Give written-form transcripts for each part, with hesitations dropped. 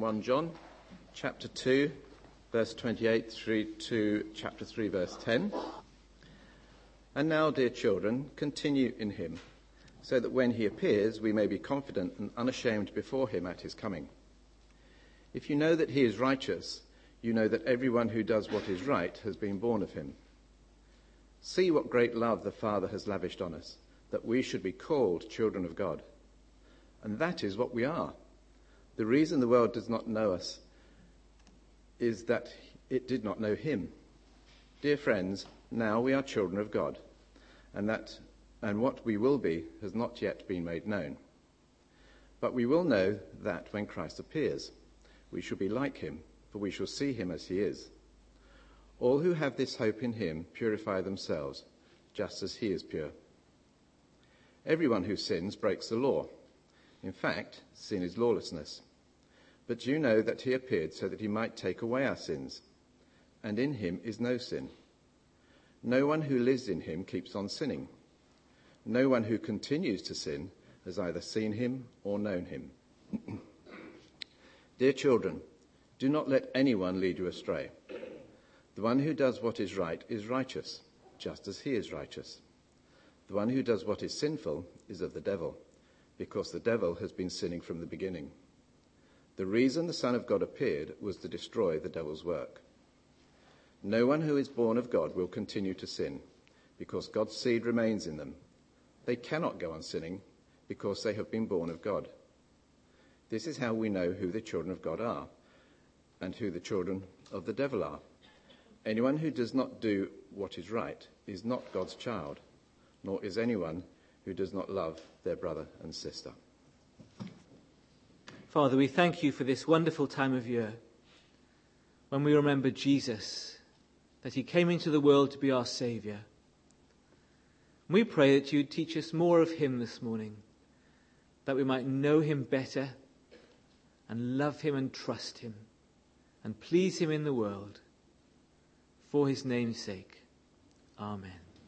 1 John chapter 2, verse 28 through to chapter 3, verse 10. And now, dear children, continue in him, so that when he appears, we may be confident and unashamed before him at his coming. If you know that he is righteous, you know that everyone who does what is right has been born of him. See what great love the Father has lavished on us, that we should be called children of God. And that is what we are. The reason the world does not know us is that it did not know him. Dear friends, now we are children of God, and what we will be has not yet been made known. But we will know that when Christ appears, we shall be like him, for we shall see him as he is. All who have this hope in him purify themselves, just as he is pure. Everyone who sins breaks the law. In fact, sin is lawlessness. But you know that he appeared so that he might take away our sins, and in him is no sin. No one who lives in him keeps on sinning. No one who continues to sin has either seen him or known him. Dear children, do not let anyone lead you astray. The one who does what is right is righteous, just as he is righteous. The one who does what is sinful is of the devil, because the devil has been sinning from the beginning. The reason the Son of God appeared was to destroy the devil's work. No one who is born of God will continue to sin, because God's seed remains in them. They cannot go on sinning, because they have been born of God. This is how we know who the children of God are, and who the children of the devil are. Anyone who does not do what is right is not God's child, nor is anyone who does not love their brother and sister. Father, we thank you for this wonderful time of year when we remember Jesus, that he came into the world to be our Saviour. We pray that you'd teach us more of him this morning, that we might know him better and love him and trust him and please him in the world. For his name's sake. Amen.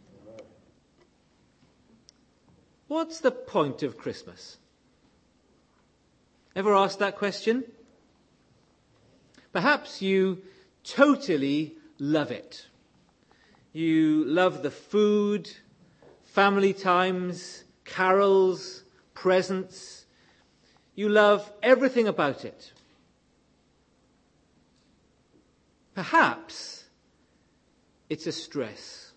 What's the point of Christmas? Ever asked that question? Perhaps you totally love it. You love the food, family times, carols, presents. You love everything about it. Perhaps it's a stress.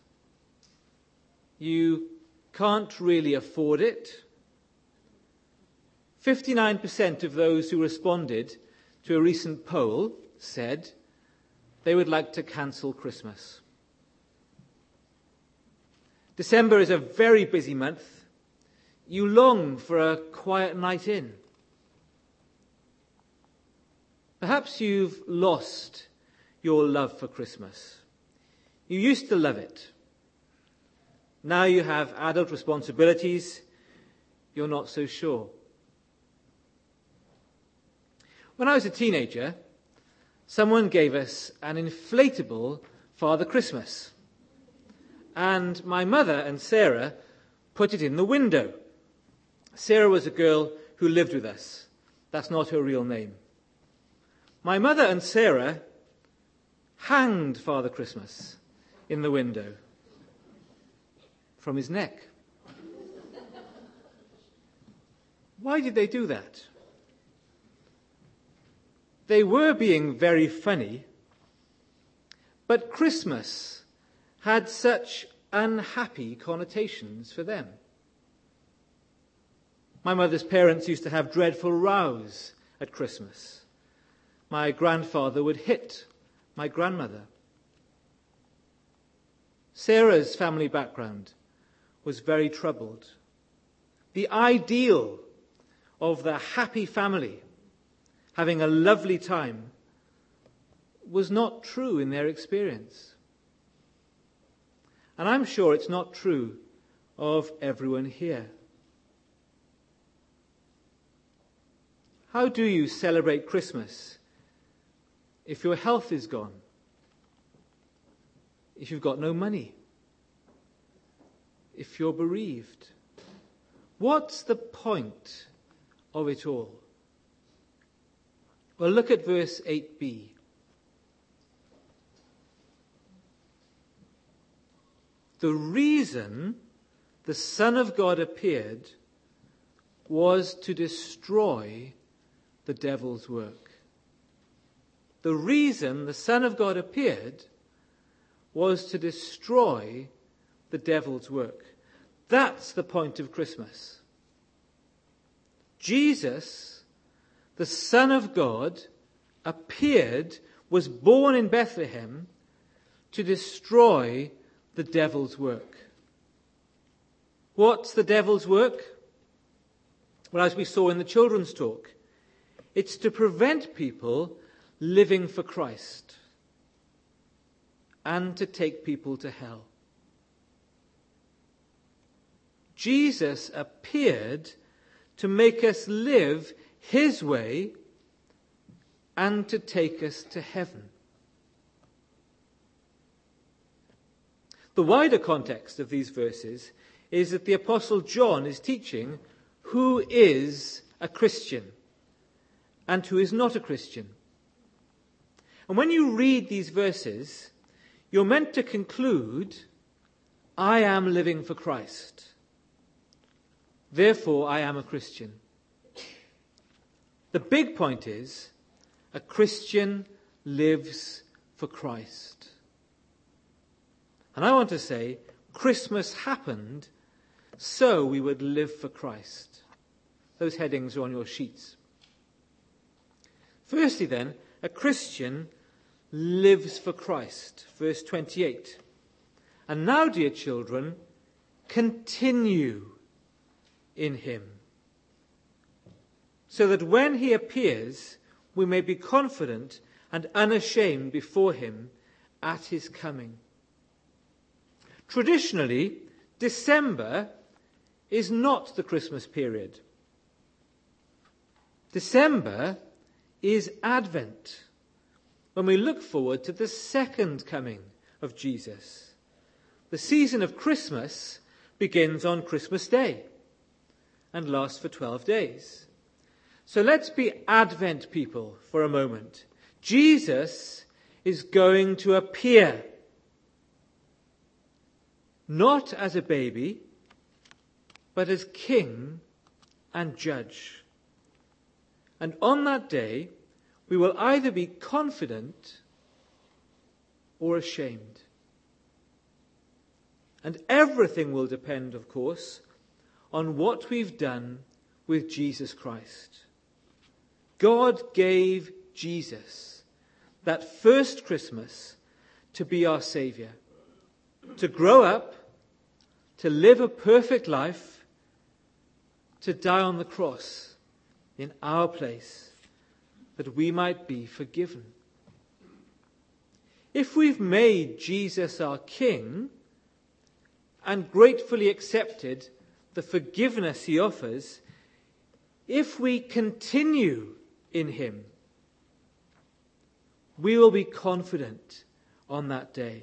You can't really afford it. 59% of those who responded to a recent poll said they would like to cancel Christmas. December is a very busy month. You long for a quiet night in. Perhaps you've lost your love for Christmas. You used to love it. Now you have adult responsibilities. You're not so sure. When I was a teenager, someone gave us an inflatable Father Christmas. And my mother and Sarah put it in the window. Sarah was a girl who lived with us. That's not her real name. My mother and Sarah hanged Father Christmas in the window from his neck. Why did they do that? They were being very funny, but Christmas had such unhappy connotations for them. My mother's parents used to have dreadful rows at Christmas. My grandfather would hit my grandmother. Sarah's family background was very troubled. The ideal of the happy family having a lovely time was not true in their experience. And I'm sure it's not true of everyone here. How do you celebrate Christmas if your health is gone? If you've got no money? If you're bereaved? What's the point of it all? Well, look at verse 8b. The reason the Son of God appeared was to destroy the devil's work. The reason the Son of God appeared was to destroy the devil's work. That's the point of Christmas. Jesus, the Son of God, appeared, was born in Bethlehem to destroy the devil's work. What's the devil's work? Well, as we saw in the children's talk, it's to prevent people living for Christ and to take people to hell. Jesus appeared to make us live his way and to take us to heaven. The wider context of these verses is that the Apostle John is teaching who is a Christian and who is not a Christian. And when you read these verses, you're meant to conclude, I am living for Christ. Therefore, I am a Christian. The big point is, a Christian lives for Christ. And I want to say, Christmas happened so we would live for Christ. Those headings are on your sheets. Firstly then, a Christian lives for Christ. Verse 28. And now, dear children, continue in him, so that when he appears, we may be confident and unashamed before him at his coming. Traditionally, December is not the Christmas period. December is Advent, when we look forward to the second coming of Jesus. The season of Christmas begins on Christmas Day and lasts for 12 days. So let's be Advent people for a moment. Jesus is going to appear, not as a baby, but as King and Judge. And on that day, we will either be confident or ashamed. And everything will depend, of course, on what we've done with Jesus Christ. God gave Jesus, that first Christmas, to be our Saviour, to grow up, to live a perfect life, to die on the cross in our place, that we might be forgiven. If we've made Jesus our King and gratefully accepted the forgiveness he offers, if we continue in him, we will be confident on that day.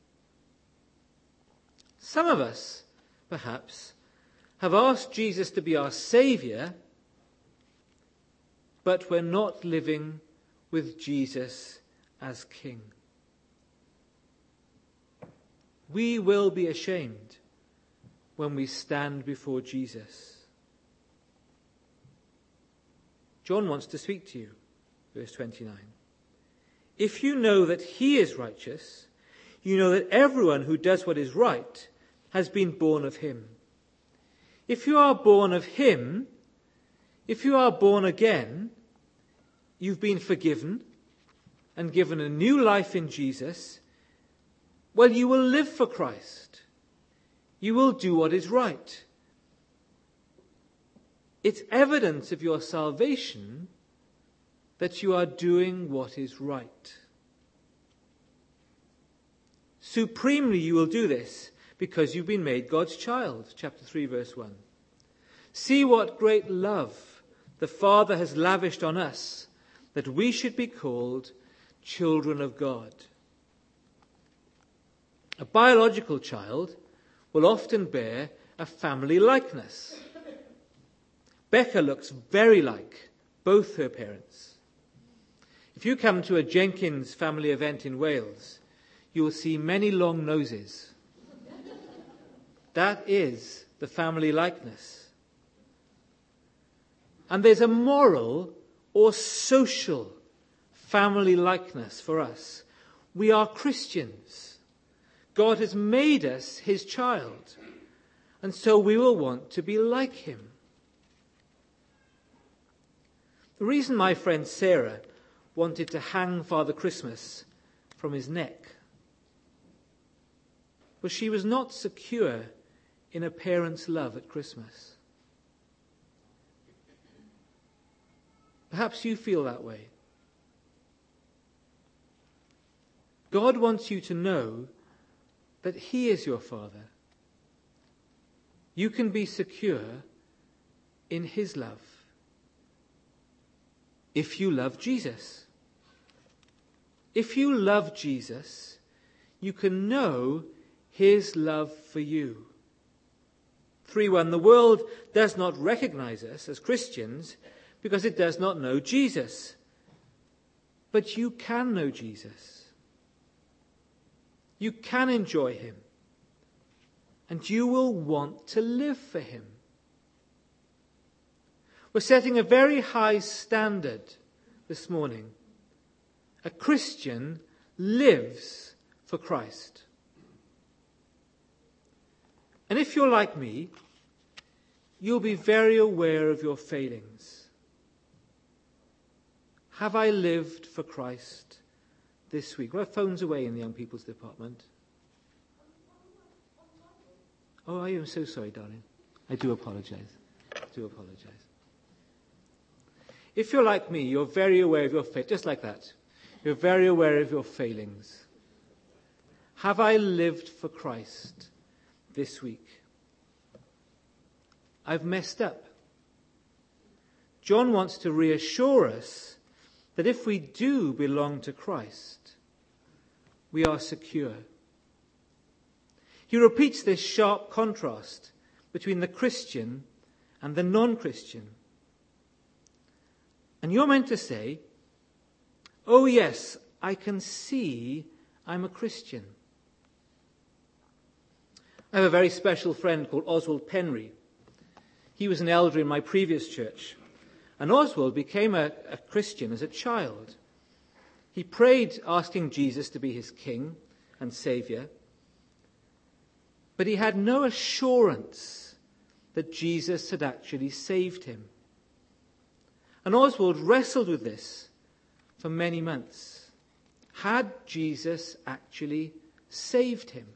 Some of us, perhaps, have asked Jesus to be our Saviour, but we're not living with Jesus as King. We will be ashamed when we stand before Jesus. John wants to speak to you, verse 29. If you know that he is righteous, you know that everyone who does what is right has been born of him. If you are born of him, if you are born again, you've been forgiven and given a new life in Jesus, well, you will live for Christ. You will do what is right. It's evidence of your salvation that you are doing what is right. Supremely, you will do this because you've been made God's child. Chapter 3, verse 1. See what great love the Father has lavished on us, that we should be called children of God. A biological child will often bear a family likeness. Becca looks very like both her parents. If you come to a Jenkins family event in Wales, you will see many long noses. That is the family likeness. And there's a moral or social family likeness for us. We are Christians. God has made us his child, and so we will want to be like him. The reason my friend Sarah wanted to hang Father Christmas from his neck was she was not secure in a parent's love at Christmas. Perhaps you feel that way. God wants you to know that he is your Father. You can be secure in his love if you love Jesus. If you love Jesus, you can know his love for you. 3:1, the world does not recognize us as Christians because it does not know Jesus. But you can know Jesus. You can enjoy him. And you will want to live for him. We're setting a very high standard this morning. A Christian lives for Christ. And if you're like me, you'll be very aware of your failings. Have I lived for Christ this week? Well, phones away in the young people's department. Oh, I am so sorry, darling. I do apologize. If you're like me, you're very aware of your faith, just like that. You're very aware of your failings. Have I lived for Christ this week? I've messed up. John wants to reassure us that if we do belong to Christ, we are secure. He repeats this sharp contrast between the Christian and the non-Christian. And you're meant to say, oh yes, I can see I'm a Christian. I have a very special friend called Oswald Penry. He was an elder in my previous church. And Oswald became a Christian as a child. He prayed asking Jesus to be his king and saviour. But he had no assurance that Jesus had actually saved him. And Oswald wrestled with this for many months. Had Jesus actually saved him?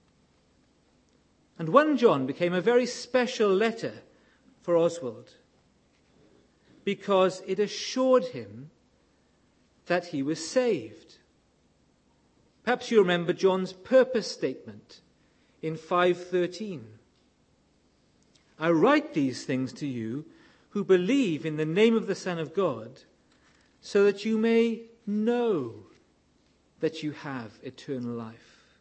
And 1 John became a very special letter for Oswald because it assured him that he was saved. Perhaps you remember John's purpose statement in 5:13. I write these things to you who believe in the name of the Son of God, so that you may know that you have eternal life.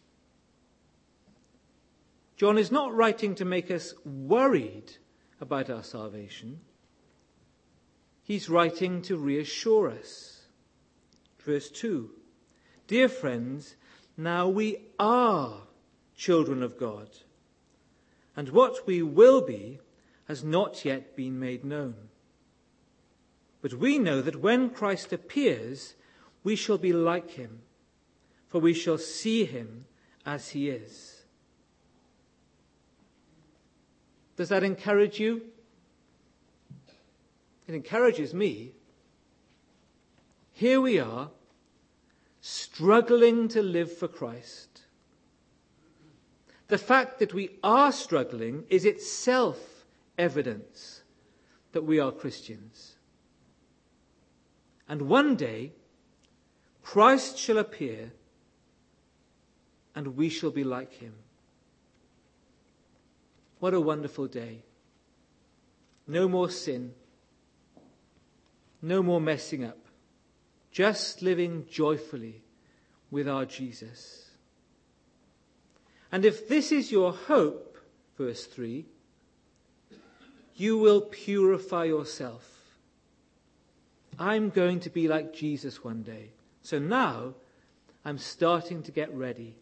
John is not writing to make us worried about our salvation. He's writing to reassure us. Verse 2, dear friends, now we are children of God, and what we will be has not yet been made known. But we know that when Christ appears, we shall be like him, for we shall see him as he is. Does that encourage you? It encourages me. Here we are, struggling to live for Christ. The fact that we are struggling is itself evidence that we are Christians. And one day, Christ shall appear and we shall be like him. What a wonderful day. No more sin. No more messing up. Just living joyfully with our Jesus. And if this is your hope, verse 3, you will purify yourself. I'm going to be like Jesus one day. So now I'm starting to get ready.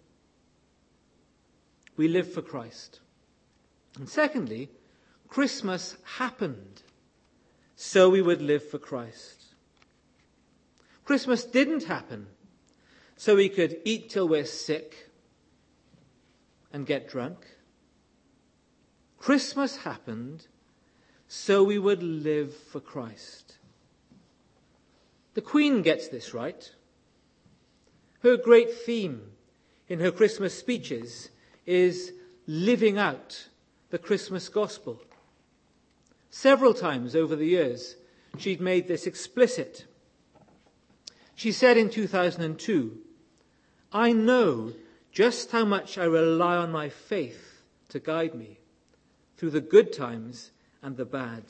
We live for Christ. And secondly, Christmas happened so we would live for Christ. Christmas didn't happen so we could eat till we're sick and get drunk. Christmas happened so we would live for Christ. The Queen gets this right. Her great theme in her Christmas speeches is living out the Christmas gospel. Several times over the years, she'd made this explicit. She said in 2002, "I know just how much I rely on my faith to guide me through the good times and the bad.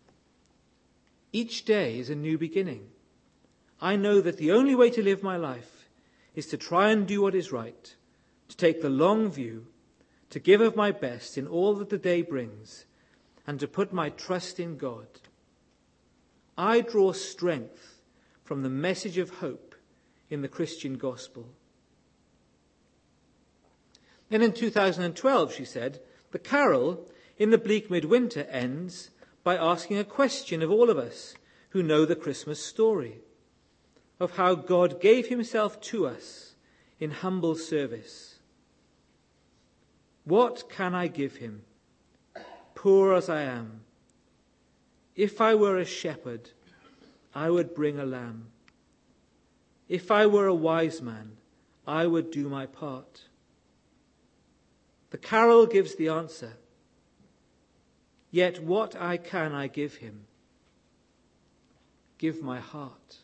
Each day is a new beginning. I know that the only way to live my life is to try and do what is right, to take the long view, to give of my best in all that the day brings, and to put my trust in God. I draw strength from the message of hope in the Christian gospel." Then in 2012, she said, the carol in the bleak midwinter ends by asking a question of all of us who know the Christmas story, of how God gave himself to us in humble service. What can I give him, poor as I am? If I were a shepherd, I would bring a lamb. If I were a wise man, I would do my part. The carol gives the answer. Yet what can I give him? Give my heart.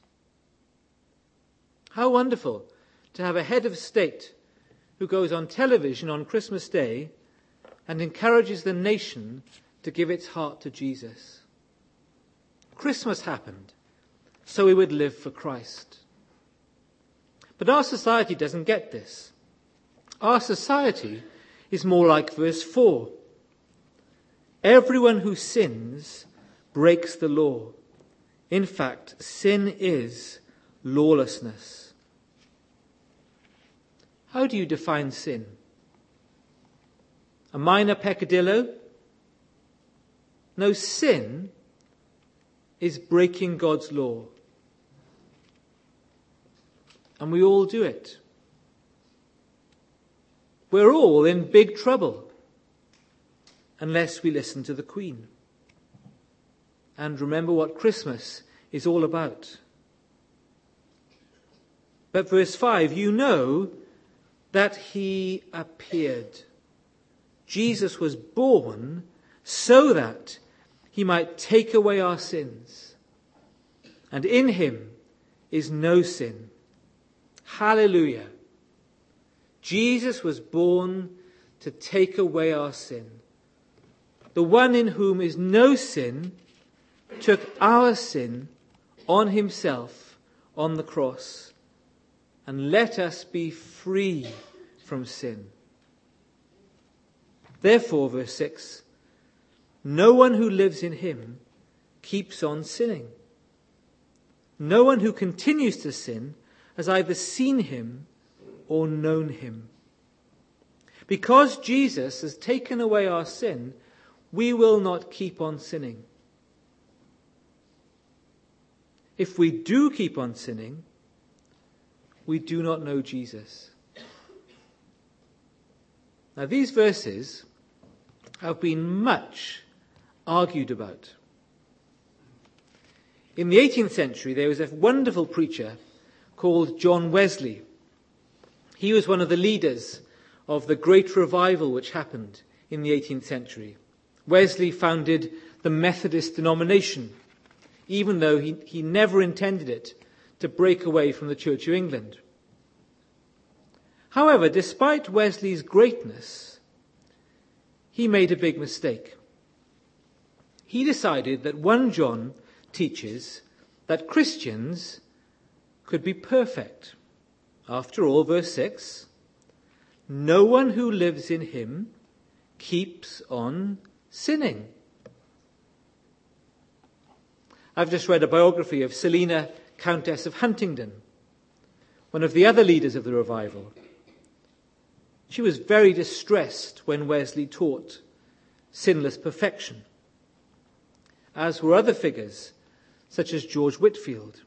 How wonderful to have a head of state who goes on television on Christmas Day and encourages the nation to give its heart to Jesus. Christmas happened so we would live for Christ. But our society doesn't get this. Our society is more like verse 4. Everyone who sins breaks the law. In fact, sin is lawlessness. How do you define sin? A minor peccadillo? No, sin is breaking God's law. And we all do it. We're all in big trouble unless we listen to the Queen and remember what Christmas is all about. But verse 5, you know that he appeared. Jesus was born so that he might take away our sins. And in him is no sin. Hallelujah. Jesus was born to take away our sin. The one in whom is no sin took our sin on himself on the cross and let us be free from sin. Therefore, verse 6, no one who lives in him keeps on sinning. No one who continues to sin has either seen him or known him. Because Jesus has taken away our sin, we will not keep on sinning. If we do keep on sinning, we do not know Jesus. Now, these verses have been much argued about. In the 18th century, there was a wonderful preacher called John Wesley. He was one of the leaders of the great revival which happened in the 18th century. Wesley founded the Methodist denomination, even though he never intended it to break away from the Church of England. However, despite Wesley's greatness, he made a big mistake. He decided that 1 John teaches that Christians could be perfect. After all, verse 6, no one who lives in him keeps on sinning. I've just read a biography of Selina, Countess of Huntingdon, one of the other leaders of the revival. She was very distressed when Wesley taught sinless perfection, as were other figures such as George Whitefield.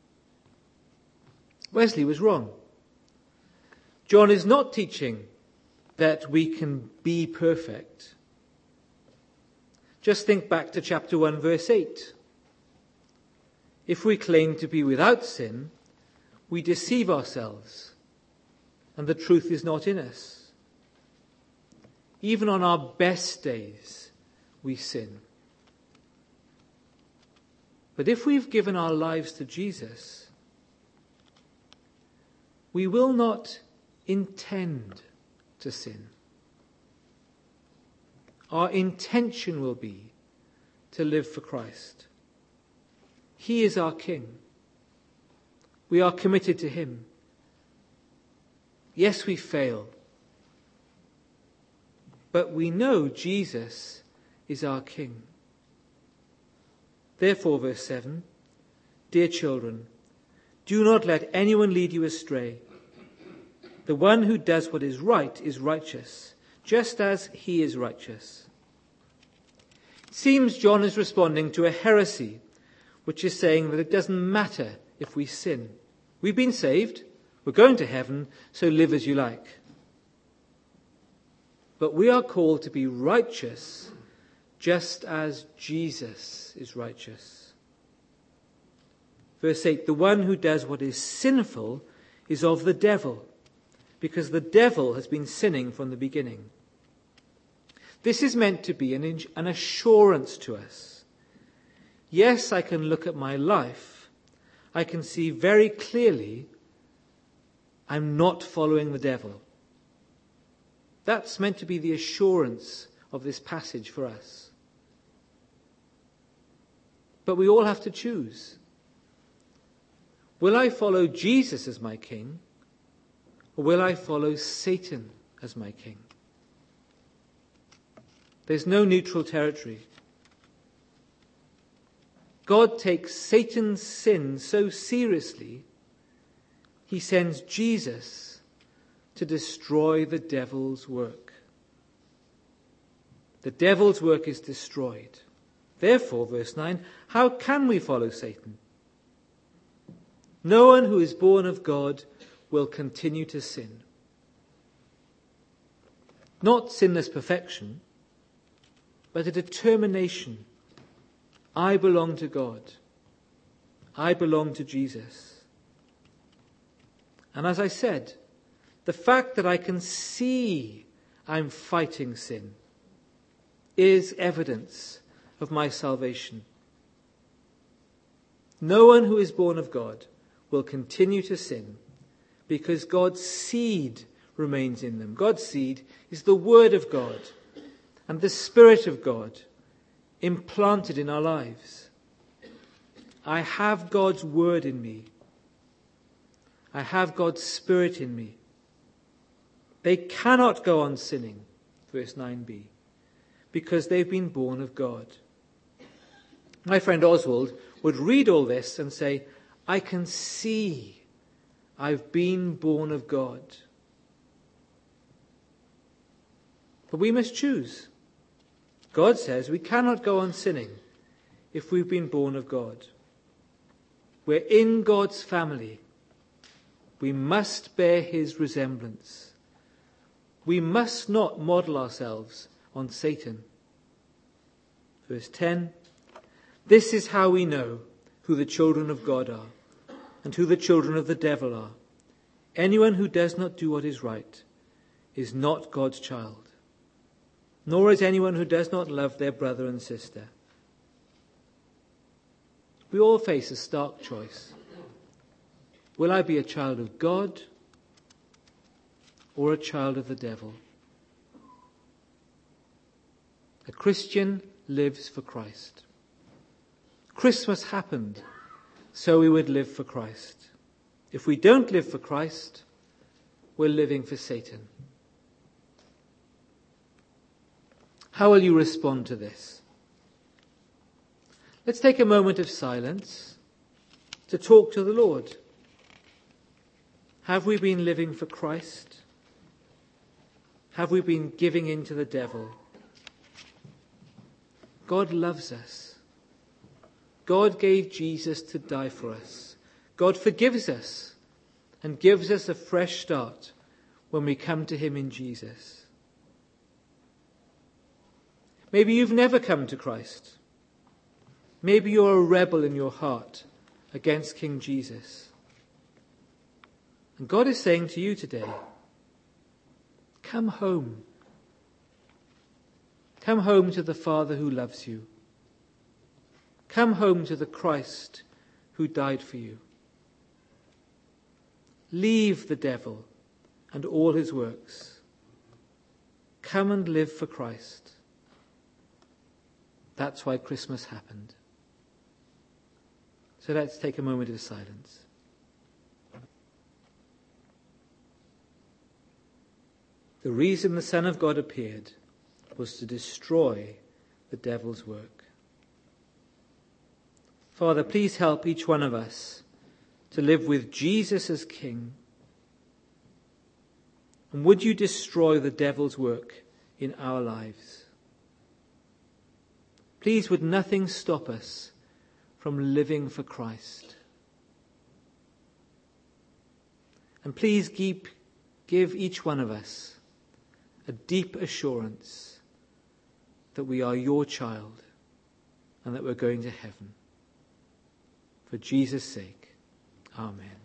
Wesley was wrong. John is not teaching that we can be perfect. Just think back to chapter 1, verse 8. If we claim to be without sin, we deceive ourselves, and the truth is not in us. Even on our best days, we sin. But if we've given our lives to Jesus, we will not intend to sin. Our intention will be to live for Christ. He is our King. We are committed to him. Yes, we fail. But we know Jesus is our King. Therefore, verse 7, dear children, do not let anyone lead you astray. The one who does what is right is righteous, just as he is righteous. It seems John is responding to a heresy, which is saying that it doesn't matter if we sin. We've been saved, we're going to heaven, so live as you like. But we are called to be righteous just as Jesus is righteous. Verse 8, the one who does what is sinful is of the devil, because the devil has been sinning from the beginning. This is meant to be an assurance to us. Yes, I can look at my life. I can see very clearly I'm not following the devil. That's meant to be the assurance of this passage for us. But we all have to choose. Will I follow Jesus as my king, or will I follow Satan as my king? There's no neutral territory. God takes Satan's sin so seriously, he sends Jesus to destroy the devil's work. The devil's work is destroyed. Therefore, verse 9, how can we follow Satan? No one who is born of God will continue to sin. Not sinless perfection, but a determination. I belong to God. I belong to Jesus. And as I said, the fact that I can see I'm fighting sin is evidence of my salvation. No one who is born of God will continue to sin because God's seed remains in them. God's seed is the Word of God and the Spirit of God implanted in our lives. I have God's Word in me. I have God's Spirit in me. They cannot go on sinning, verse 9b, because they've been born of God. My friend Oswald would read all this and say, I can see I've been born of God. But we must choose. God says we cannot go on sinning if we've been born of God. We're in God's family. We must bear his resemblance. We must not model ourselves on Satan. Verse 10, this is how we know who the children of God are and who the children of the devil are. Anyone who does not do what is right is not God's child, nor is anyone who does not love their brother and sister. We all face a stark choice. Will I be a child of God or a child of the devil? A Christian lives for Christ. Christmas happened so we would live for Christ. If we don't live for Christ, we're living for Satan. How will you respond to this? Let's take a moment of silence to talk to the Lord. Have we been living for Christ? Have we been giving in to the devil? God loves us. God gave Jesus to die for us. God forgives us and gives us a fresh start when we come to him in Jesus. Maybe you've never come to Christ. Maybe you're a rebel in your heart against King Jesus. And God is saying to you today, come home. Come home to the Father who loves you. Come home to the Christ who died for you. Leave the devil and all his works. Come and live for Christ. That's why Christmas happened. So let's take a moment of silence. The reason the Son of God appeared was to destroy the devil's work. Father, please help each one of us to live with Jesus as King. And would you destroy the devil's work in our lives? Please, would nothing stop us from living for Christ? And please give each one of us a deep assurance that we are your child and that we're going to heaven. For Jesus' sake, amen.